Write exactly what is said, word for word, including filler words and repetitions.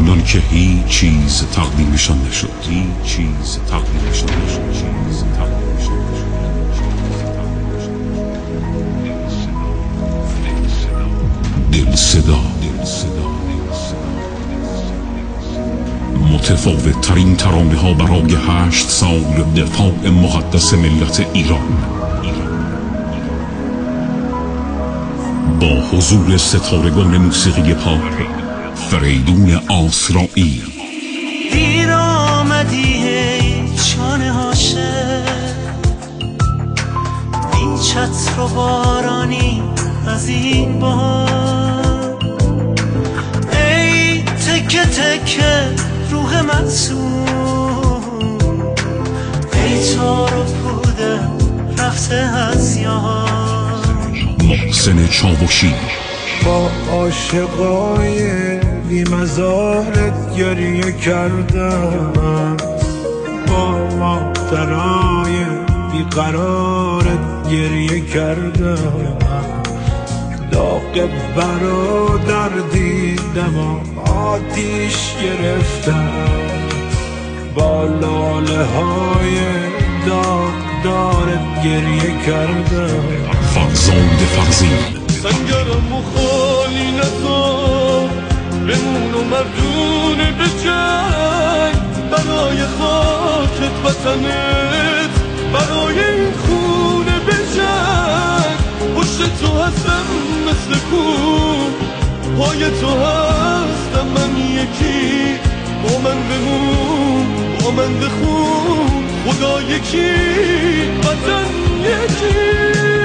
آنان که هیچ چیز تقدیمشان نشد، هیچ چیز تقدیمشان نشد، چیز تقدیمشان نشد. دل صدا، دل صدا، متفاوت ترین ترانه ها برای هشت سال دفاع مقدس ملت ایران، با حضور ستارگان موسیقی پاپ فریدون آسرایی. دیر آمدی ای شانه عاشق، بی چتر و بارانی از این بار، ای تکه تکه روح معصوم، ای تار و پوده رفته از یار. محسن چاوشی با عاشقای بی مزارت گریه کردم، با مادرای بی قرارت گریه کردم، داغ برادر دیدم و آتیش گرفتم، با لاله های داغدارت گریه کردم. فرزاد فرزین سنگرم و خالی نکن، بمون و مردون به جنگ، برای خاکت وطنت، برای این خونه به جنگ. پشت تو هستم مثل کون، پای تو هستم من یکی، با من بمون با من بخون، خدا یکی وطن یکی.